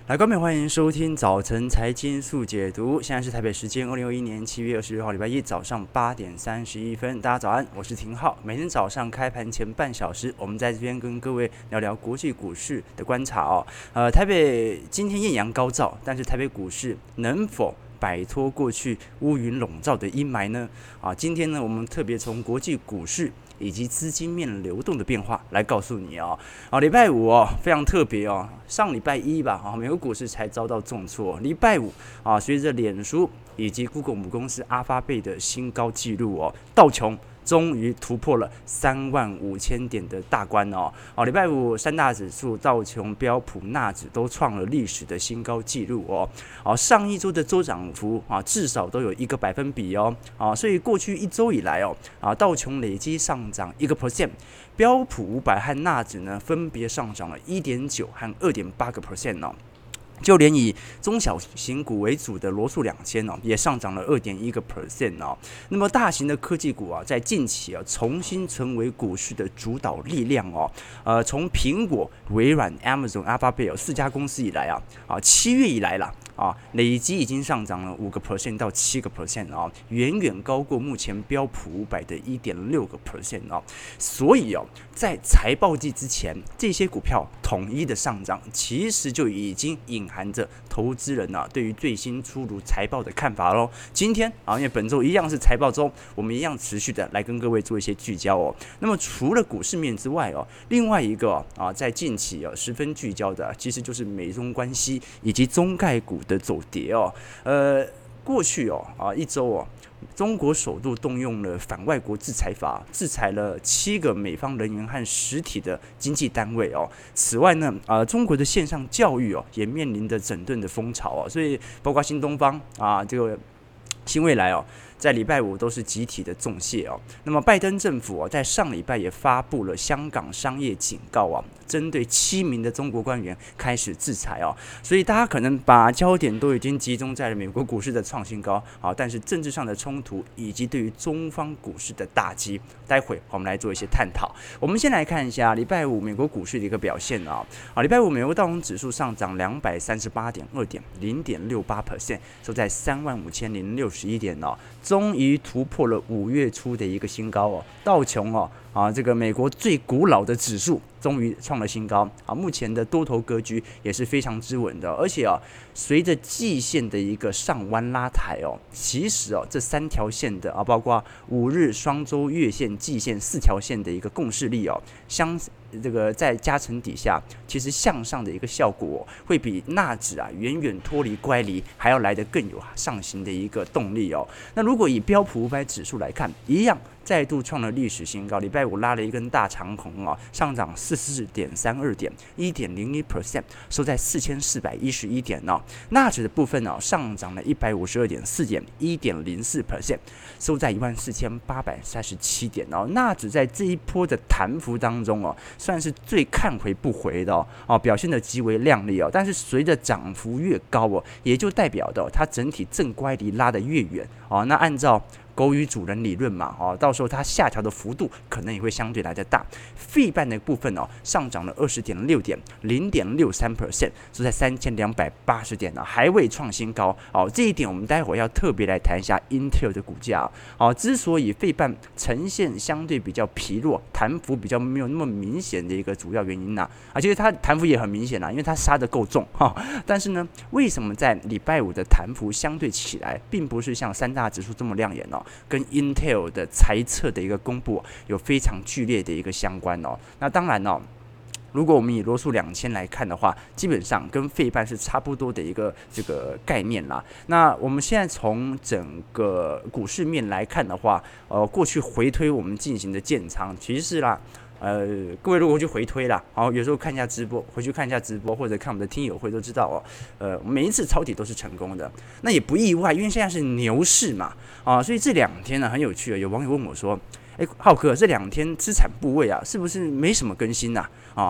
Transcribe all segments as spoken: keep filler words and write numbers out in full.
来，观众欢迎收听早晨财经速解读。现在是台北时间二零二一年七月二十六号，礼拜一早上八点三十一分。大家早安，我是廷浩。每天早上开盘前半小时，我们在这边跟各位聊聊国际股市的观察哦。呃，台北今天艳阳高照，但是台北股市能否摆脱过去乌云笼罩的阴霾呢？啊，今天呢，我们特别从国际股市以及资金面流动的变化来告诉你哦。啊，礼拜五哦，非常特别哦。上礼拜一吧，啊，美国股市才遭到重挫。礼拜五啊，随着脸书以及 Google 母公司阿发贝的新高纪录哦，道琼终于突破了三万五千点的大关哦！哦，礼拜五三大指数道琼、标普、纳指都创了历史的新高纪录哦！哦，上一周的周涨幅啊，至少都有一个百分比哦！啊，所以过去一周以来哦，啊，道琼累积上涨一个 percent， 标普五百和纳指呢分别上涨了一点九和二点八个 percent 哦。就连以中小型股为主的罗素两千哦，也上涨了二点一个 percent 哦。那么大型的科技股啊，在近期啊重新成为股市的主导力量哦。呃，从苹果、微软、Amazon、Alphabet 四家公司以来啊，啊七月以来啦。啊，累积已经上涨了五个 percent 到七个 percent 啊，远远高过目前标普五百的一点六个 percent 啊。所以哦，在财报季之前，这些股票统一的上涨，其实就已经隐含着投资人啊对于最新出炉财报的看法喽。今天啊，因为本周一样是财报周，我们一样持续的来跟各位做一些聚焦哦。那么除了股市面之外哦，另外一个啊，在近期啊十分聚焦的，其实就是美中关系以及中概股的走跌哦。呃，过去哦啊一周哦。中国首度动用了反外国制裁法，制裁了七个美方人员和实体的经济单位哦。此外呢，呃，中国的线上教育哦，也面临着整顿的风潮哦。所以，包括新东方啊，这个新未来哦，在礼拜五都是集体的重谢哦。那么，拜登政府哦，在上礼拜也发布了香港商业警告啊，针对七名的中国官员开始制裁哦。所以大家可能把焦点都已经集中在了美国股市的创新高啊，但是政治上的冲突以及对于中方股市的打击，待会我们来做一些探讨。我们先来看一下礼拜五美国股市的一个表现啊。啊，礼拜五美国道琼指数上涨两百三十八点二点，零点六八 percent， 收在三万五千零六十一点哦，终于突破了五月初的一个新高哦。道琼哦。啊，这个美国最古老的指数终于创了新高啊！目前的多头格局也是非常之稳的，而且啊，随着季线的一个上弯拉抬哦，其实哦，这三条线的啊，包括五日、双周、月线、季线四条线的一个共识力哦，相这个在加成底下，其实向上的一个效果、哦、会比纳指啊远远脱离乖离还要来得更有上行的一个动力哦。那如果以标普五百指数来看，一样。再度创了历史新高，礼拜五拉了一根大长红啊，上涨四十四点三二点，一点零一 percent， 收在四千四百一十一点哦。纳指的部分哦，上涨了一百五十二点四点，一点零四 percent， 收在一万四千八百三十七点哦。纳指在这一波的弹幅当中哦，算是最看回不回的哦，哦表现得极为亮丽哦。但是随着涨幅越高哦，也就代表的、哦、它整体正乖离拉得越远哦。那按照狗与主人理论嘛，哦，到时候它下调的幅度可能也会相对来的大。费半的部分哦，上涨了二十点六点，零点六三 percent， 收在三千两百八十点呢、啊，还未创新高。哦，这一点我们待会儿要特别来谈一下 Intel 的股价。哦，之所以费半呈现相对比较疲弱，弹幅比较没有那么明显的一个主要原因呢、啊，啊，其实它弹幅也很明显啦、啊，因为它杀得够重哈、哦。但是呢，为什么在礼拜五的弹幅相对起来，并不是像三大指数这么亮眼呢、哦？跟 Intel 的财测的一个公布有非常剧烈的一个相关哦。那当然哦，如果我们以罗素两千来看的话，基本上跟费半是差不多的一个这个概念啦。那我们现在从整个股市面来看的话，呃，过去回推我们进行的建仓，其实是啦。呃，各位如果去回推啦，好，有时候看一下直播，回去看一下直播，或者看我们的听友会都知道哦。呃，每一次抄底都是成功的，那也不意外，因为现在是牛市嘛，啊，所以这两天呢很有趣啊，有网友问我说，哎，浩哥，这两天资产部位啊，是不是没什么更新呐、啊？啊，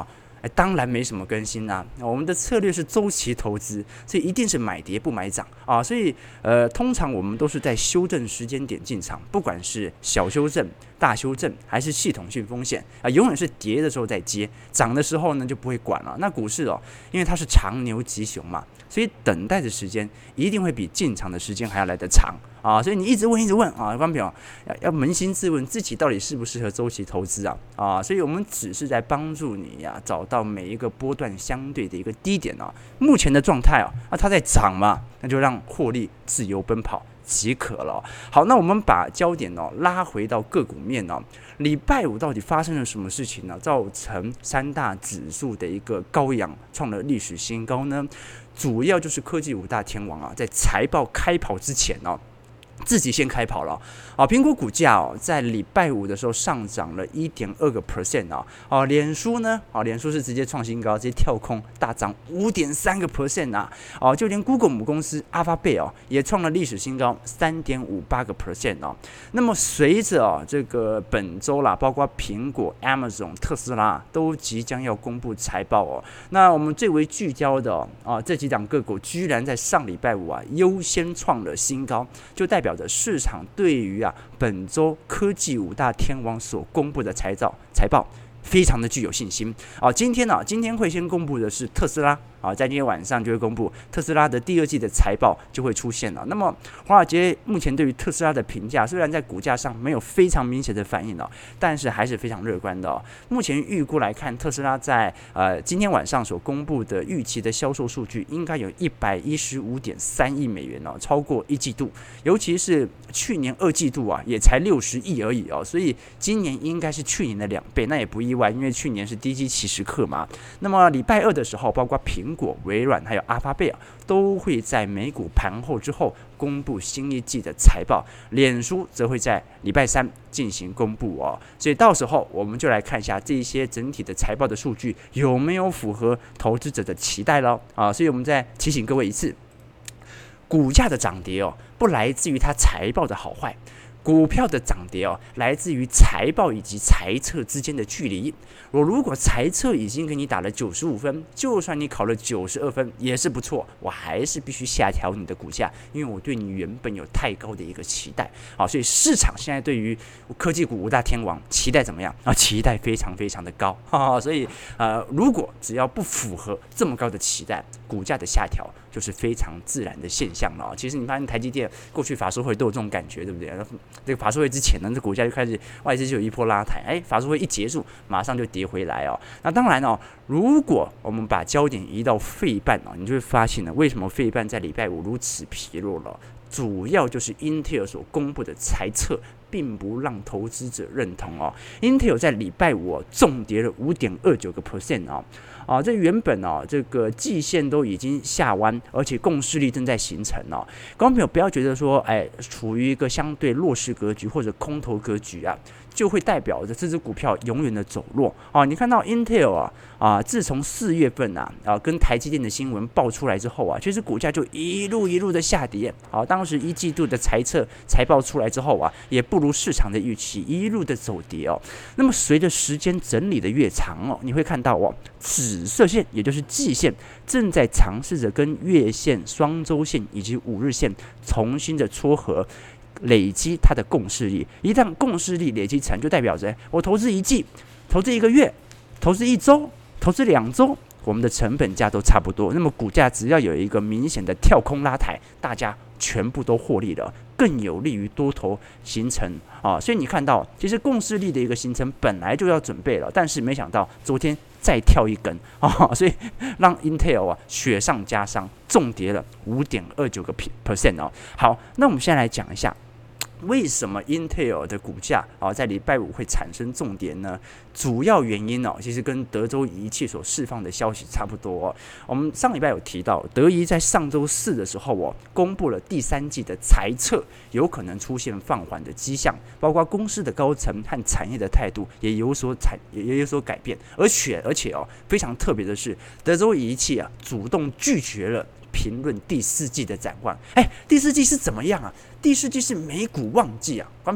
哎，当然没什么更新啊。我们的策略是周期投资，所以一定是买跌不买涨啊。所以呃，通常我们都是在修正时间点进场，不管是小修正、大修正还是系统性风险啊，永远是跌的时候再接，涨的时候呢就不会管了。那股市哦，因为它是长牛吉熊嘛，所以等待的时间一定会比进场的时间还要来得长啊。所以你一直问一直问啊，观众朋友要要扪心自问自己到底适不适合周期投资啊啊。所以我们只是在帮助你呀、啊，找到每一个波段相对的一个低点啊。目前的状态啊，那它在涨嘛，那就让获利自由奔跑即可了。好，那我们把焦点哦拉回到个股面哦。礼拜五到底发生了什么事情呢？造成三大指数的一个高扬，创了历史新高呢？主要就是科技五大天王啊，在财报开跑之前哦，自己先开跑了啊！苹果股价哦，在礼拜五的时候上涨了 一点二个 percent 啊！哦，脸书呢？哦，脸书是直接创新高，直接跳空大涨 五点三个 percent 啊！哦，就连 Google 母公司 Alphabet 哦，也创了历史新高 三点五八个 percent 哦。那么随着哦这个本周啦，包括苹果、Amazon、特斯拉都即将要公布财报哦。那我们最为聚焦的哦，啊这几档个股居然在上礼拜五啊优先创了新高，就代表着市场对于啊本周科技五大天王所公布的财报财报非常的具有信心啊。今天呢、啊，今天会先公布的是特斯拉啊，在今天晚上就会公布特斯拉的第二季的财报就会出现了。那么华尔街目前对于特斯拉的评价，虽然在股价上没有非常明显的反应哦，但是还是非常乐观的哦。目前预估来看，特斯拉在呃今天晚上所公布的预期的销售数据，应该有一百一十五点三亿美元哦，超过一季度，尤其是去年二季度啊，也才六十亿而已哦，所以今年应该是去年的两倍，那也不意外，因为去年是低基期时刻嘛。那么礼拜二的时候，包括苹果、微软还有阿发贝啊，都会在美股盘后之后公布新一季的财报，脸书则会在礼拜三进行公布哦。所以到时候我们就来看一下这一些整体的财报的数据有没有符合投资者的期待咯啊。所以我们再提醒各位一次，股价的涨跌哦，不来自于它财报的好坏。股票的涨跌哦，来自于财报以及财测之间的距离。我如果财测已经给你打了九十五分，就算你考了九十二分也是不错，我还是必须下调你的股价，因为我对你原本有太高的一个期待。好，所以市场现在对于科技股五大天王期待怎么样啊？期待非常非常的高。哈哈，所以呃，如果只要不符合这么高的期待，股价的下调就是非常自然的现象了。其实你发现台积电过去法说会都有这种感觉，对不对？这个法说会之前呢，这股价就开始外资就有一波拉抬，哎，法说会一结束，马上就跌回来哦。那当然哦，如果我们把焦点移到费半哦，你就会发现呢，为什么费半在礼拜五如此疲弱了？主要就是 Intel 所公布的财测并不让投资者认同哦。Intel 在礼拜五、哦、重跌了 五点二九个 percent 哦。啊，这原本哦，这个季线都已经下弯，而且共识力正在形成哦。观众朋友不要觉得说，哎，处于一个相对弱势格局或者空头格局啊，就会代表着这只股票永远的走弱啊。你看到 Intel 啊啊，自从四月份啊啊跟台积电的新闻爆出来之后啊，其实股价就一路一路的下跌。啊，当时一季度的财测财报出来之后啊，也不如市场的预期，一路的走跌哦。那么随着时间整理的越长哦，你会看到哦，紫色线也就是季线正在尝试着跟月线、双周线以及五日线重新的撮合，累积它的共识力。一旦共识力累积成，就代表着我投资一季、投资一个月、投资一周、投资两周，我们的成本价都差不多。那么股价只要有一个明显的跳空拉抬，大家全部都获利了，更有利于多头形成啊。所以你看到，其实共识力的一个形成本来就要准备了，但是没想到昨天再跳一根啊，所以让 Intel 啊雪上加霜，重跌了 五点二九个 percent 哦。好，那我们现在来讲一下，为什么 Intel 的股价啊在礼拜五会产生重跌呢？主要原因哦，其实跟德州仪器所释放的消息差不多哦。我们上礼拜有提到，德仪在上周四的时候哦，公布了第三季的财测，有可能出现放缓的迹象，包括公司的高层和产业的态度也有所产也有所改变，而且而且哦，非常特别的是，德州仪器啊主动拒绝了评论第四季的展望。哎，第四季是怎么样啊？第四季是美股旺季啊，看到没有？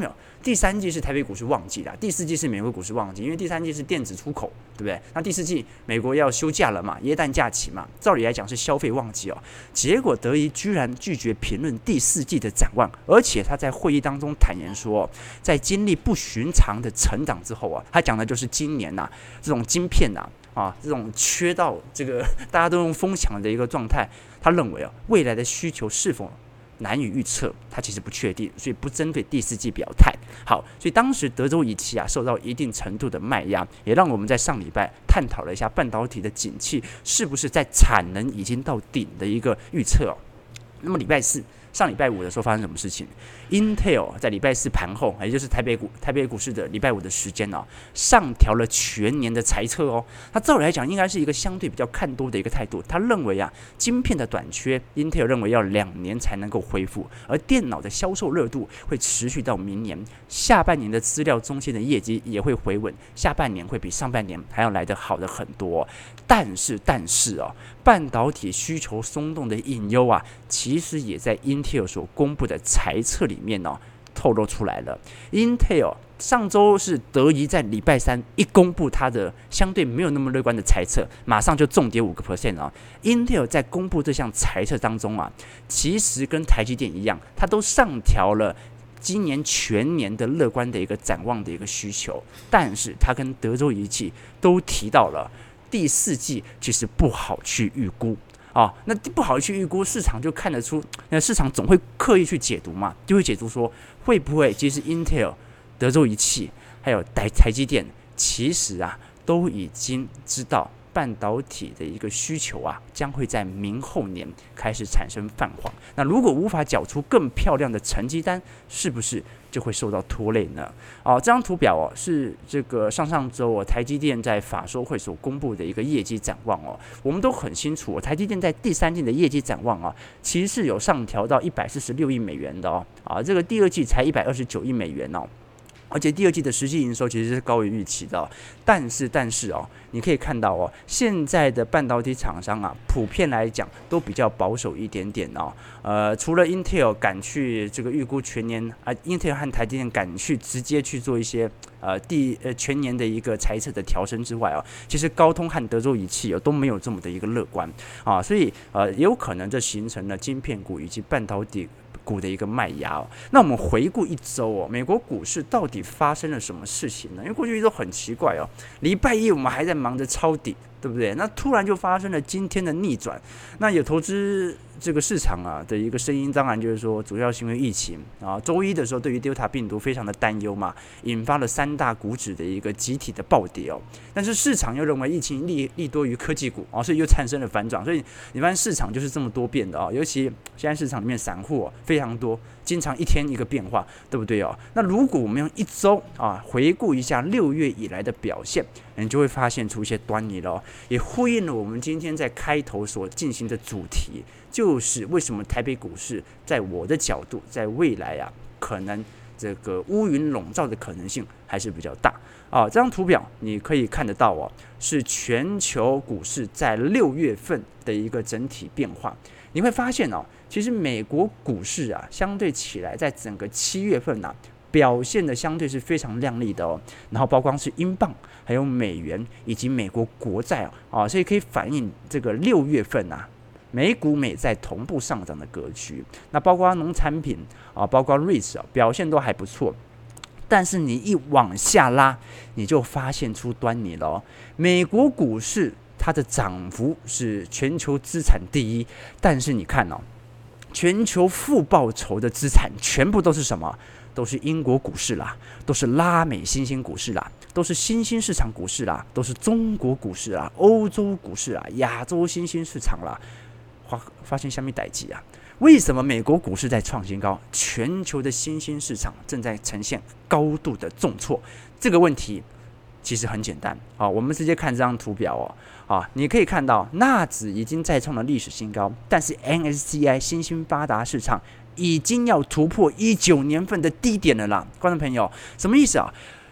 第三季是台北股市旺季啦，第四季是美国股市旺季，因为第三季是电子出口，对不对？那第四季美国要休假了嘛，耶诞假期嘛，照理来讲是消费旺季哦。结果德仪居然拒绝评论第四季的展望，而且他在会议当中坦言说，在经历不寻常的成长之后啊，他讲的就是今年呐、啊，这种晶片呐、啊，啊，这种缺到这个大家都用疯抢的一个状态，他认为啊，未来的需求是否难以预测，他其实不确定，所以不针对第四季表态。好，所以当时德州仪器啊受到一定程度的卖压，也让我们在上礼拜探讨了一下半导体的景气是不是在产能已经到顶的一个预测哦。那么礼拜四。上礼拜五的时候发生什么事情 ？Intel 在礼拜四盘后，也就是台北股台北股市的礼拜五的时间哦，上调了全年的财测哦。它照理来讲，应该是一个相对比较看多的一个态度。他认为啊，晶片的短缺 ，Intel 认为要两年才能够恢复，而电脑的销售热度会持续到明年下半年的资料中心的业绩也会回稳，下半年会比上半年还要来得好的很多。但是，但是哦，半导体需求松动的隐忧啊，其实也在 Intel 所公布的财测里面哦透露出来了。Intel 上周是德仪在礼拜三一公布它的相对没有那么乐观的财测，马上就重跌五个 percent 啊。Intel 在公布这项财测当中啊，其实跟台积电一样，它都上调了今年全年的乐观的一个展望的一个需求，但是它跟德州仪器都提到了第四季其实不好去预估。哦，那不好去预估，市场就看得出，那市场总会刻意去解读嘛，就会解读说，会不会其实 Intel、德州仪器还有台台积电，其实啊都已经知道半导体的一个需求啊，将会在明后年开始产生泛黄。那如果无法缴出更漂亮的成绩单，是不是就会受到拖累呢？哦，这张图表哦是这个上上周哦台积电在法说会所公布的一个业绩展望哦，我们都很清楚、哦，台积电在第三季的业绩展望啊，其实是有上调到一百四十六亿美元的哦，啊，这个第二季才一百二十九亿美元哦。而且第二季的实际营收其实是高于预期的、哦，但是但是哦，你可以看到哦，现在的半导体厂商啊，普遍来讲都比较保守一点点哦。呃，除了 Intel 敢去这个预估全年啊 ，Intel 和台积电敢去直接去做一些呃第呃全年的一个财测的调升之外啊、哦，其实高通和德州仪器哦都没有这么的一个乐观啊，所以呃有可能这形成了晶片股以及半导体股的一个卖压哦。那我们回顾一周哦，美国股市到底发生了什么事情呢？因为过去一周很奇怪哦，礼拜一我们还在忙着抄底，对不对？那突然就发生了今天的逆转。那有投资这个市场啊的一个声音，当然就是说，主要是因为疫情啊。周一的时候，对于 Delta 病毒非常的担忧嘛，引发了三大股指的一个集体的暴跌哦。但是市场又认为疫情利利多于科技股啊，所以又产生了反转。所以你发现市场就是这么多变的啊，尤其现在市场里面散户、哦、非常多，经常一天一个变化，对不对哦？那如果我们用一周啊回顾一下六月以来的表现，你就会发现出一些端倪了哦，也呼应了我们今天在开头所进行的主题，就是为什么台北股市在我的角度，在未来啊，可能这个乌云笼罩的可能性还是比较大啊。这张图表你可以看得到哦，是全球股市在六月份的一个整体变化。你会发现哦，其实美国股市啊，相对起来，在整个七月份啊，表现的相对是非常亮丽的哦。然后包括是英镑、还有美元以及美国国债啊，所以可以反映这个六月份啊，美股美债同步上涨的格局。那包括农产品啊，包括瑞士啊，表现都还不错。但是你一往下拉，你就发现出端倪了哦。美国股市它的涨幅是全球资产第一，但是你看哦，全球负报酬的资产全部都是什么？都是英国股市啦，都是拉美新兴股市啦，都是新兴市场股市啦，都是中国股市啦，欧洲股市啦，亚洲新兴市场啦。发发现下面代际啊，为什么美国股市在创新高，全球的新兴市场正在呈现高度的重挫？这个问题其实很简单啊，我们直接看这张图表哦。啊，你可以看到纳指已经再创了历史新高，但是 N S C I 新兴发达市场已经要突破一九年份的低点了啦，观众朋友，什么意思啊？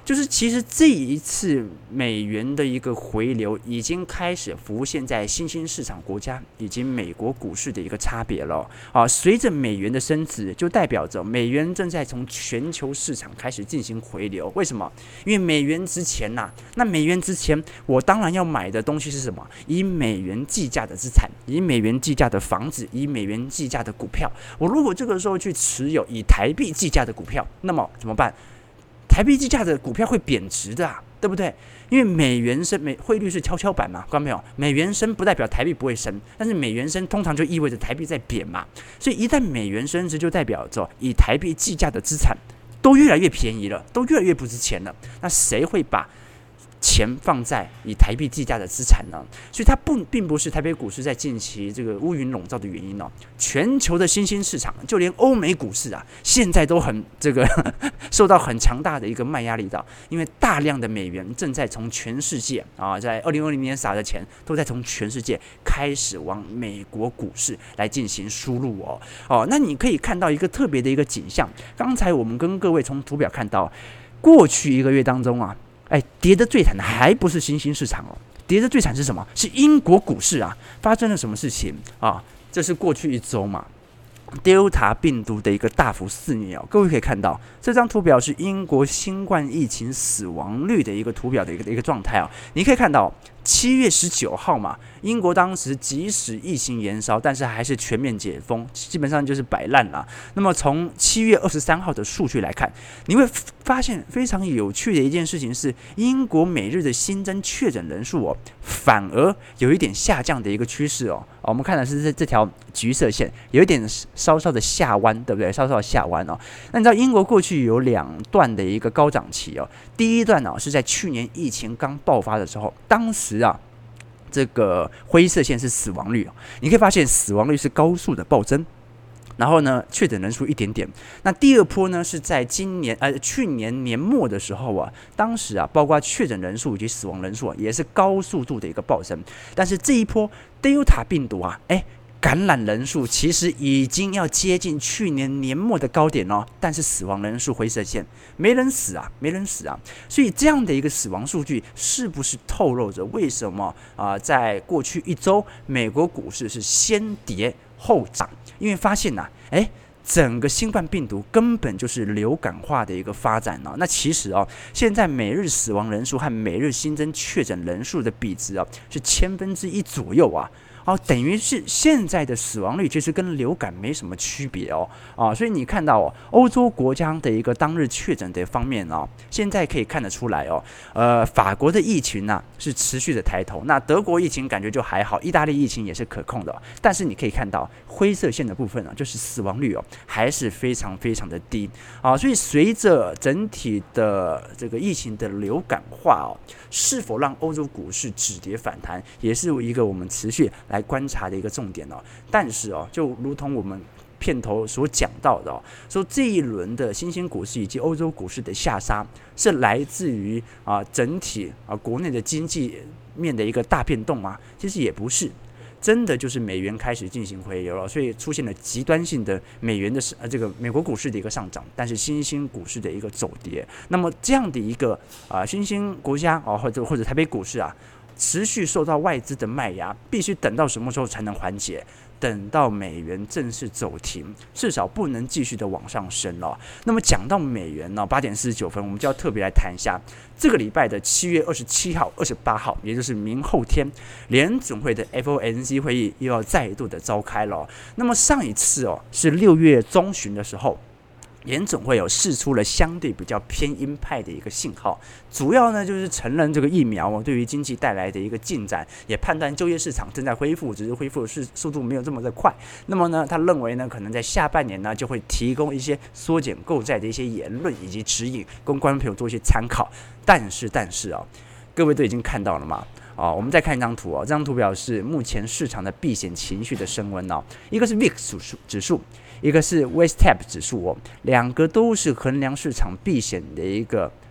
就是其实这一次美元的一个回流已经开始浮现在新兴市场国家以及美国股市的一个差别了啊。随着美元的升值，就代表着美元正在从全球市场开始进行回流。为什么？因为美元值钱呐、啊，那美元值钱，我当然要买的东西是什么？以美元计价的资产，以美元计价的房子，以美元计价的股票。我如果这个时候去持有以台币计价的股票，那么怎么办？台币计价的股票会贬值的、啊，对不对？因为美元升，美汇率是跷跷板嘛，看到没有？美元升不代表台币不会升，但是美元升通常就意味着台币在贬嘛。所以一旦美元升值，就代表着以台币计价的资产都越来越便宜了，都越来越不值钱了。那谁会把钱放在以台币计价的资产呢？所以它不并不是台北股市在近期这个乌云笼罩的原因哦。全球的新兴市场，就连欧美股市啊，现在都很这个受到很强大的一个卖压力道，因为大量的美元正在从全世界啊，在二零二零年撒的钱都在从全世界开始往美国股市来进行输入哦。哦，那你可以看到一个特别的一个景象。刚才我们跟各位从图表看到，过去一个月当中啊。哎，跌得最惨的还不是新兴市场哦，跌得最惨是什么？是英国股市啊！发生了什么事情啊？这是过去一周嘛 ，Delta 病毒的一个大幅肆虐哦。各位可以看到，这张图表是英国新冠疫情死亡率的一个图表的一个一个状态啊。你可以看到，七月十九号嘛，英国当时即使疫情延烧，但是还是全面解封，基本上就是摆烂啦。那么从七月二十三号的数据来看，你会发现非常有趣的一件事情是，英国每日的新增确诊人数哦，反而有一点下降的一个趋势哦。我们看的是这这条橘色线，有一点稍稍的下弯，对不对？稍稍的下弯哦。那你知道英国过去有两段的一个高涨期哦，第一段呢、哦、是在去年疫情刚爆发的时候，当时啊。这个灰色线是死亡率，你可以发现死亡率是高速的暴增，然后呢，确诊人数一点点。那第二波呢，是在今年呃去年年末的时候啊，当时啊，包括确诊人数以及死亡人数、啊、也是高速度的一个暴增。但是这一波 Delta 病毒啊，哎。感染人数其实已经要接近去年年末的高点哦，但是死亡人数灰色线，没人死啊，没人死啊，所以这样的一个死亡数据，是不是透露着为什么啊、呃，在过去一周美国股市是先跌后涨？因为发现呐、啊，哎。整个新冠病毒根本就是流感化的一个发展哦。那其实哦，现在每日死亡人数和每日新增确诊人数的比值哦，是千分之一左右啊。哦，等于是现在的死亡率其实跟流感没什么区别哦，啊，所以你看到哦，欧洲国家的一个当日确诊的方面哦，现在可以看得出来哦，呃，法国的疫情呢、啊、是持续的抬头，那德国疫情感觉就还好，意大利疫情也是可控的、哦，但是你可以看到灰色线的部分啊，就是死亡率哦，还是非常非常的低啊，所以随着整体的这个疫情的流感化哦，是否让欧洲股市止跌反弹，也是一个我们持续来观察的一个重点哦。但是哦，就如同我们片头所讲到的哦，说这一轮的新兴股市以及欧洲股市的下杀，是来自于啊整体啊国内的经济面的一个大变动吗？其实也不是。真的就是美元开始进行回流了，所以出现了极端性的美元的呃这个美国股市的一个上涨，但是新兴股市的一个走跌。那么这样的一个啊、呃、新兴国家啊、哦、或者或者台北股市啊，持续受到外资的卖压，必须等到什么时候才能缓解？等到美元正式走停，至少不能继续的往上升了。那么讲到美元呢，八点四十九分，我们就要特别来谈一下这个礼拜的七月二十七号、二十八号，也就是明后天，联准会的 F O M C 会议又要再度的召开了。那么上一次哦，是六月中旬的时候。联总会有释出了相对比较偏鹰派的一个信号，主要呢就是承认这个疫苗对于经济带来的一个进展，也判断就业市场正在恢复，只是恢复的速度没有这么的快。那么呢，他认为呢，可能在下半年呢就会提供一些缩减购债的一些言论以及指引，供观众朋友做一些参考。但是，但是啊、哦，各位都已经看到了嘛？哦，我们再看一张图哦，这张图表示目前市场的避险情绪的升温哦，一个是 V I X 指数。一个是 West Tab 指数哦，两个都是衡量市场避险的一个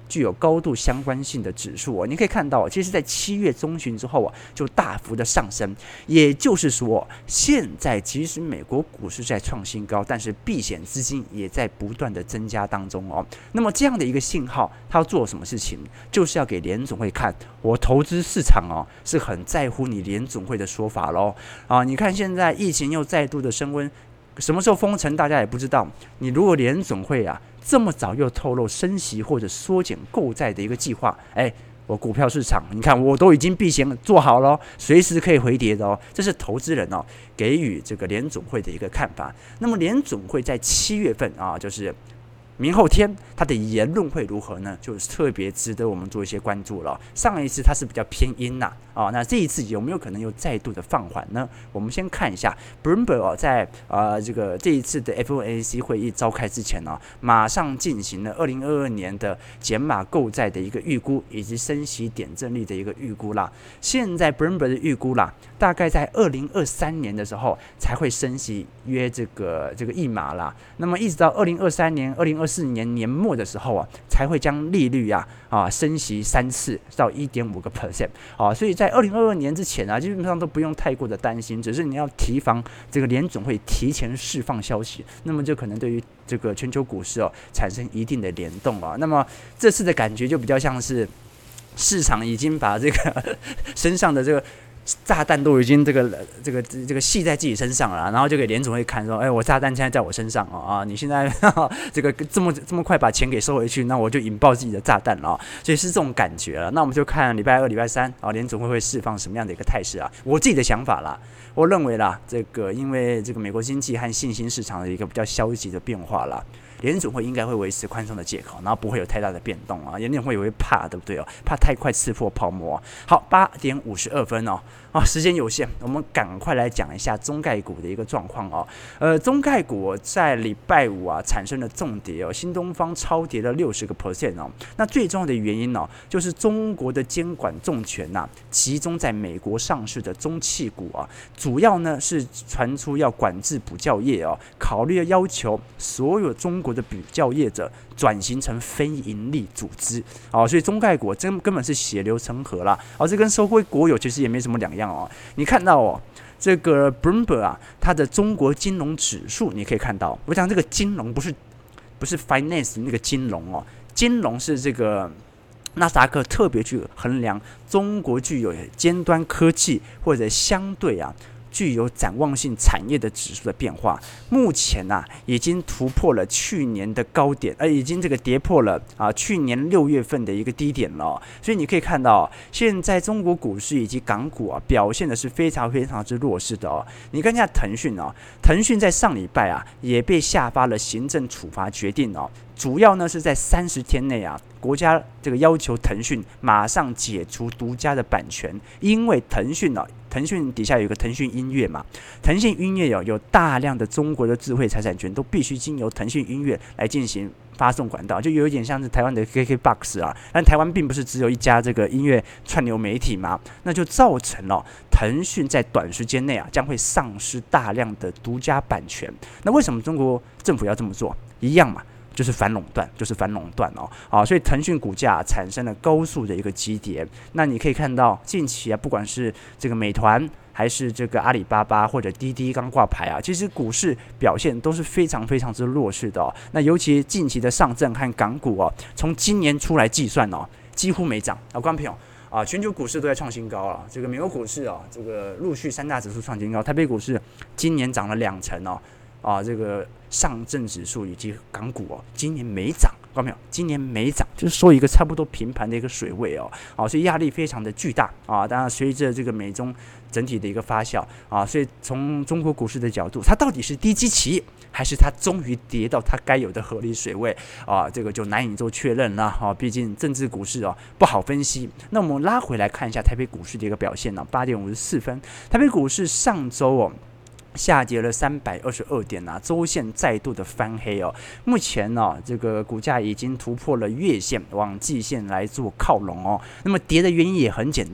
具有高度相关性的指数哦，你可以看到，其实在七月中旬之后啊，就大幅的上升。也就是说，现在即使美国股市在创新高，但是避险资金也在不断的增加当中哦。那么这样的一个信号，它要做什么事情？就是要给联总会看，我投资市场哦是很在乎你联总会的说法咯。啊，你看现在疫情又再度的升温。什么时候封城，大家也不知道。你如果联总会啊这么早又透露升息或者缩减购债的一个计划，哎，我股票市场，你看我都已经避险做好了，随时可以回跌的哦。这是投资人哦给予这个联总会的一个看法。那么联总会在七月份啊，就是明后天他的言论会如何呢？就是特别值得我们做一些关注了。上一次他是比较偏鹰呐、啊，那这一次有没有可能又再度的放缓呢？我们先看一下 Bloomberg、哦、在呃这个这一次的 F O M C 会议召开之前呢、哦，马上进行了二零二二年的减码购债的一个预估，以及升息点阵率的一个预估啦。现在 Bloomberg 的预估啦，大概在二零二三年的时候才会升息约这个这个一码啦。那么一直到二零二三年、二零二四年年末的时候啊，才会将利率啊啊升息三次到一点五个 percent 啊，所以在二零二二年之前啊，基本上都不用太过的担心，只是你要提防这个联总会提前释放消息，那么就可能对于这个全球股市哦产生一定的联动啊。那么这次的感觉就比较像是市场已经把这个身上的这个炸弹都已经这个这个这个系在自己身上了，然后就给联总会看说，哎，我炸弹现在在我身上哦啊，你现在呵呵这个这么这么快把钱给收回去，那我就引爆自己的炸弹了、哦，所以是这种感觉了。那我们就看礼拜二、礼拜三啊，联总会会释放什么样的一个态势啊？我自己的想法啦，我认为啦，这个因为这个美国经济和信心市场的一个比较消极的变化啦。联总会应该会维持宽松的借口，然后不会有太大的变动啊。联总会也会怕，对不对哦？怕太快刺破泡沫、啊。好，八点五十二分哦，啊，时间有限，我们赶快来讲一下中概股的一个状况哦。呃，中概股在礼拜五啊产生了重跌哦，新东方超跌了六十个 percent 哦。那最重要的原因哦，就是中国的监管重拳呐、啊，集中在美国上市的中企股啊，主要呢是传出要管制补教业哦，考虑要求所有中国的补教业者转型成非盈利组织，哦，所以中概股真根本是血流成河啦，哦，这跟收归国有其实也没什么两样哦。你看到哦，这个 Bloomberg 啊，它的中国金融指数，你可以看到，我讲这个金融不是不是 finance 那个金融哦，金融是这个。纳斯达克特别去衡量中国具有尖端科技或者相对啊。具有展望性产业的指数的变化，目前啊已经突破了去年的高点，而已经这个跌破了啊去年六月份的一个低点了、哦。所以你可以看到，现在中国股市以及港股啊表现的是非常非常之弱势的哦。你看一下腾讯哦，腾讯在上礼拜啊也被下发了行政处罚决定哦，主要呢是在三十天内啊。国家这个要求腾讯马上解除独家的版权，因为腾讯呢、啊，腾讯底下有一个腾讯音乐嘛，腾讯音乐有有大量的中国的智慧财产权都必须经由腾讯音乐来进行发送管道，就有一点像是台湾的 K K B O X 啊，但台湾并不是只有一家这个音乐串流媒体嘛，那就造成了腾讯在短时间内啊将会丧失大量的独家版权。那为什么中国政府要这么做？一样嘛。就是反垄断，就是反垄断哦，啊，所以腾讯股价、啊、产生了高速的一个急跌。那你可以看到，近期啊，不管是这个美团，还是这个阿里巴巴或者滴滴刚挂牌啊，其实股市表现都是非常非常之弱势的哦。那尤其近期的上证和港股哦，从今年初来计算哦，几乎没涨。啊，观众朋友啊，全球股市都在创新高了。这个美国股市哦，这个陆续三大指数创新高，台北股市今年涨了两成哦。啊，这个上证指数以及港股哦，今年没涨，看到没有？今年没涨，就是说一个差不多平盘的一个水位哦，啊，所以压力非常的巨大啊。当然，随着这个美中整体的一个发酵啊，所以从中国股市的角度，它到底是低基期，还是它终于跌到它该有的合理水位啊？这个就难以做确认了啊。毕竟政治股市哦不好分析。那我们拉回来看一下台北股市的一个表现呢、啊，八点五十四分，台北股市上周哦。下跌了三百二十二点啊，周线再度的翻黑哦。目前呢、哦，这个股价已经突破了月线，往季线来做靠拢哦。那么跌的原因也很简单，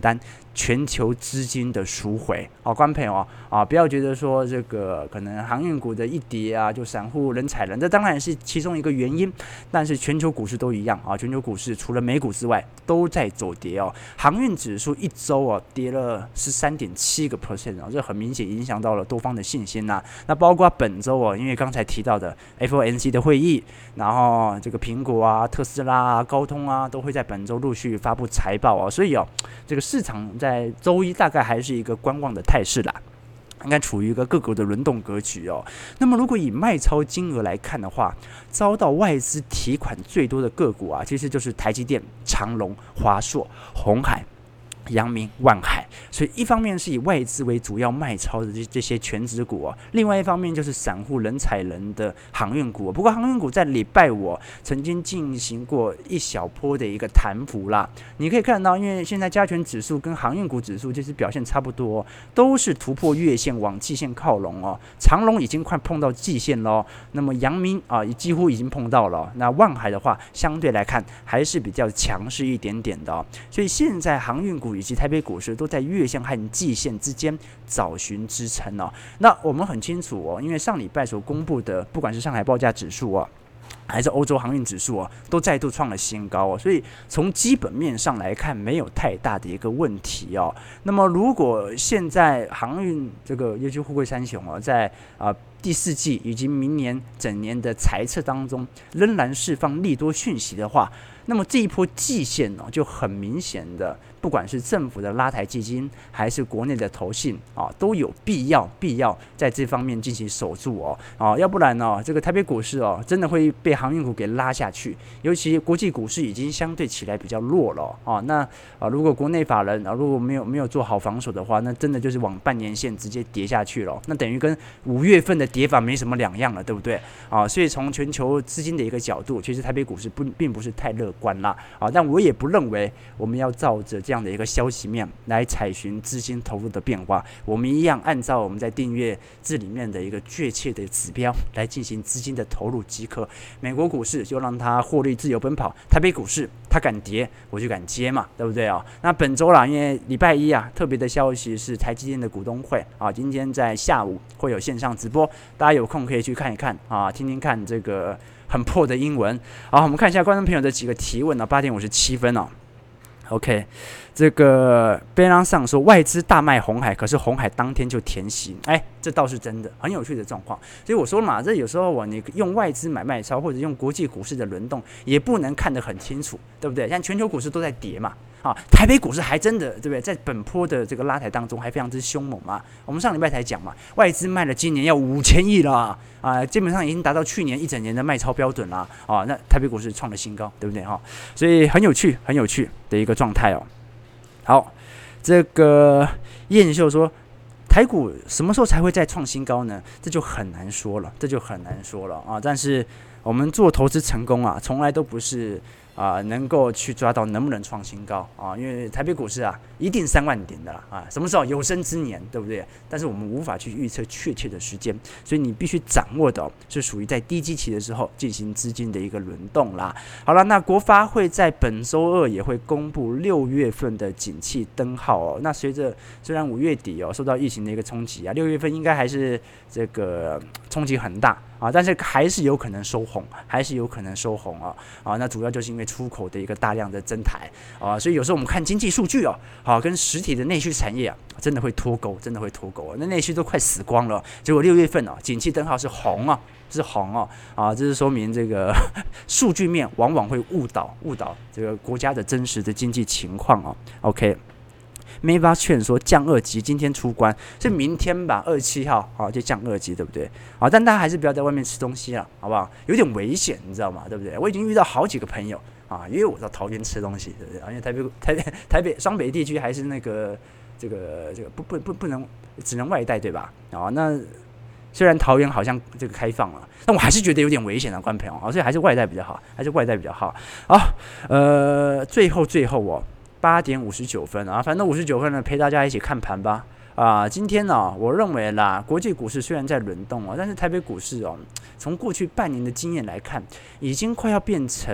全球资金的赎回。好，观众朋友啊，不要觉得说这个可能航运股的一跌啊，就散户人踩人，这当然是其中一个原因。但是全球股市都一样啊，全球股市除了美股之外都在走跌哦。航运指数一周啊跌了十三点七个 percent 啊，这很明显影响到了多方的信心呐、啊。那包括本周哦，因为刚才提到的 F O M C 的会议，然后这个苹果啊、特斯拉啊、高通啊都会在本周陆续发布财报啊，所以哦，这个市场在周一大概还是一个观望的态势啦。应该处于一个个股的轮动格局哦。那么，如果以卖超金额来看的话，遭到外资提款最多的个股啊，其实就是台积电、长荣、华硕、鸿海、阳明、万海。所以一方面是以外资为主要卖超的这这些全指股哦，另外一方面就是散户人踩人的航运股、哦。不过航运股在礼拜五、哦、曾经进行过一小波的一个弹幅啦。你可以看到，因为现在加权指数跟航运股指数其实表现差不多、哦，都是突破月线往季线靠拢哦。长荣已经快碰到季线喽，那么阳明啊几乎已经碰到了。那万海的话，相对来看还是比较强势一点点的、哦。所以现在航运股以及台北股市都在月线和季线之间找寻支撑哦。那我们很清楚哦，因为上礼拜所公布的，不管是上海报价指数哦，还是欧洲航运指数哦，都再度创了新高哦。所以从基本面上来看，没有太大的一个问题哦。那么如果现在航运这个，尤其货柜三雄哦，在啊、呃、第四季以及明年整年的财测当中，仍然释放利多讯息的话，那么这一波季线哦，就很明显的，不管是政府的拉抬基金，还是国内的投信啊，都有必要必要在这方面进行守住哦啊，要不然呢、哦，这个台北股市哦，真的会被航运股给拉下去。尤其国际股市已经相对起来比较弱了啊，那啊，如果国内法人啊如果没有没有做好防守的话，那真的就是往半年线直接跌下去了，那等于跟五月份的跌法没什么两样了，对不对啊？所以从全球资金的一个角度，其实台北股市不并不是太乐观啦啊，但我也不认为我们要照着这样的一个消息面来采寻资金投入的变化，我们一样按照我们在订阅制里面的一个确切的指标来进行资金的投入即可。美国股市就让它获利自由奔跑，台北股市它敢跌我就敢接嘛，对不对啊？那本周啦，因为礼拜一啊，特别的消息是台积电的股东会啊，今天在下午会有线上直播，大家有空可以去看一看啊，听听看这个很破的英文。好，我们看一下观众朋友的几个提问啊，八点五十七分哦。OK， 这个贝朗上说外资大卖鸿海，可是鸿海当天就填息，哎，这倒是真的，很有趣的状况。所以我说嘛，这有时候我你用外资买卖超，或者用国际股市的轮动，也不能看得很清楚，对不对？像全球股市都在跌嘛，啊，台北股市还真的对不对？在本波的这个拉抬当中，还非常之凶猛嘛。我们上礼拜才讲嘛，外资卖了今年要五千亿了啊，基本上已经达到去年一整年的卖超标准了啊。那台北股市创了新高，对不对哈？所以很有趣，很有趣的一个状态哦。好，这个燕秀说，台股什么时候才会再创新高呢？这就很难说了，这就很难说了啊。但是我们做投资成功啊，从来都不是啊、呃、能够去抓到能不能创新高啊，因为台北股市啊一定三万点的啦啊，什么时候有生之年，对不对？但是我们无法去预测确切的时间，所以你必须掌握的、哦、是属于在低基期的时候进行资金的一个轮动啦。好了，那国发会在本周二也会公布六月份的景气灯号哦。那随着虽然五月底哦受到疫情的一个冲击啊，六月份应该还是这个冲击很大啊，但是还是有可能收红，还是有可能收红啊啊，那主要就是因为出口的一个大量的增台啊，所以有时候我们看经济数据哦，好、啊、跟实体的内需产业啊，真的会脱钩，真的会脱钩、啊，那内需都快死光了，结果六月份哦、啊，景气灯号是红啊，是红哦、啊，啊，这是说明这个数据面往往会误导误导这个国家的真实的经济情况哦。OK。Meva 劝说降二级，今天出关是明天吧，二十七号啊就降二级，对不对？啊，但大家还是不要在外面吃东西了，好不好？有点危险，你知道吗？对不对？我已经遇到好几个朋友啊，约我到桃园吃东西，对不对？因为台北、台北、台北双北地区还是那个这个这个不不不不能只能外带，对吧？啊，那虽然桃园好像这个开放了，但我还是觉得有点危险啊，观众朋友啊，所以还是外带比较好，还是外带比较好。好，呃，最后最后哦。八点五十九分啊，反正五十九分呢，陪大家一起看盘吧。啊，今天呢、哦，我认为啦，国际股市虽然在轮动哦，但是台北股市哦，从过去半年的经验来看，已经快要变成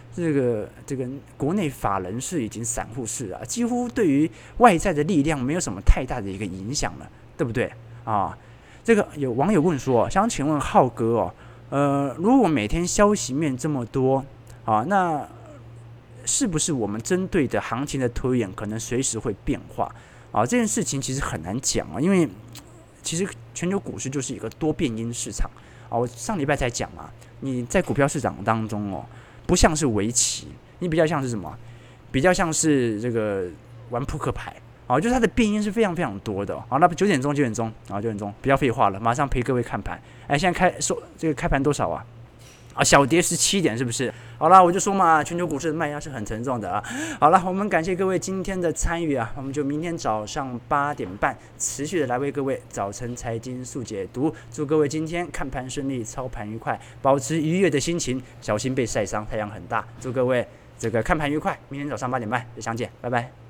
这个这个国内法人是已经散户式啊，几乎对于外在的力量没有什么太大的一个影响了，对不对啊？这个有网友问说，想请问浩哥哦，呃，如果每天消息面这么多啊，那是不是我们针对的行情的推演可能随时会变化啊？这件事情其实很难讲啊，因为其实全球股市就是一个多变因市场啊。我上礼拜才讲嘛，你在股票市场当中哦，不像是围棋，你比较像是什么？比较像是这个玩扑克牌啊，就是它的变因是非常非常多的。好，那九点钟九点钟啊，九点钟不要废话了，马上陪各位看盘。哎，现在开收这个开盘多少啊？啊，小跌十七点是不是？好啦，我就说嘛，全球股市的卖压是很沉重的啊。好了，我们感谢各位今天的参与啊，我们就明天早上八点半持续的来为各位早晨财经速解读。祝各位今天看盘顺利，操盘愉快，保持愉悦的心情，小心被晒伤，太阳很大。祝各位这个看盘愉快，明天早上八点半再相见，拜拜。